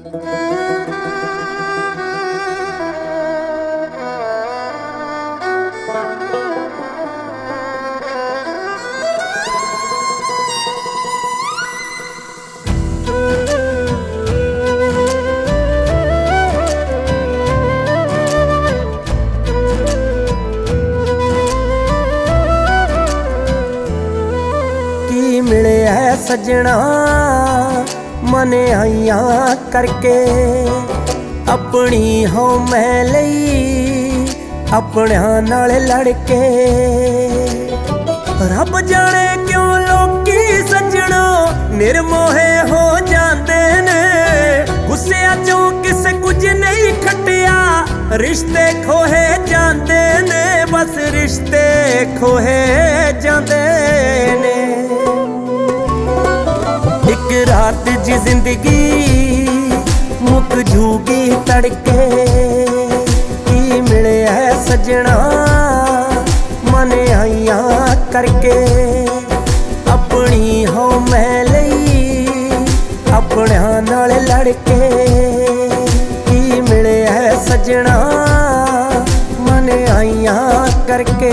मिले सजना मन आइया करके अपनी हो मैं लई अपने नाल लड़के। रब जाने क्यों लोकी सजना निर्मोहे हो जाते ने, गुस्से चों किसे कुछ नहीं खटिया रिश्ते खोहे जाते ने, बस रिश्ते खोहे जाते ने। एक रात जी जिंदगी मुक जूगी तड़के, की मिले है सजना मन आइया करके अपनी हो मैं लई अपने नाल लड़के। की मिले है सजना मन आइया करके।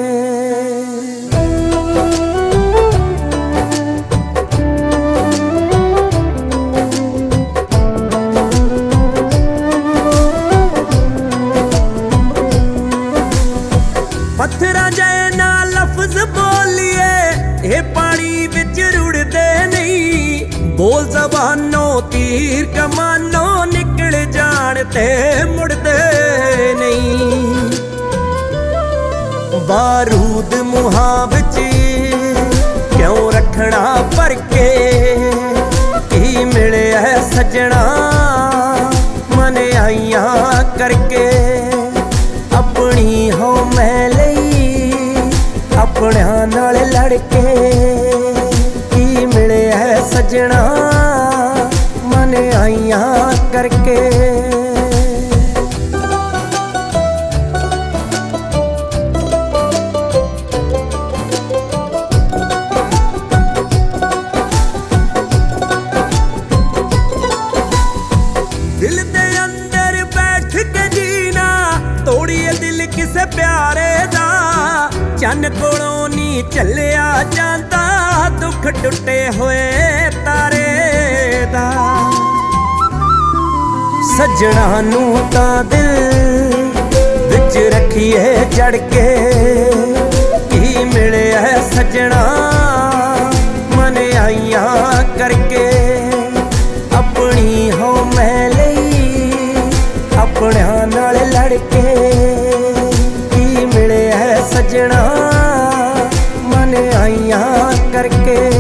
पत्थरा जाए ना लफ्ज बोलिए ये पानी विच रुड़दे नहीं, बोल जबानों तीर कमानों निकल जानते मुड़दे नहीं। बारूद मुहां विच क्यों रखना भर के, की मिले है सजना मन आइया करके अपनी हो मैं अपने नाल लड़के। की मिले है सजना मन आइया करके। दिल दे अंदर बैठ के जीना तोड़िए दिल किसे प्यारे दा, चन कोलों नी चलिया जाता दुख टुटे होए तारे दा। सजना नू तां दिल विच रखिए जड़ के, की मिले है सजना मन आइया करके अपनी हो मैं लई अपने नाल लड़के। की मिले है सजना मन आइया करके।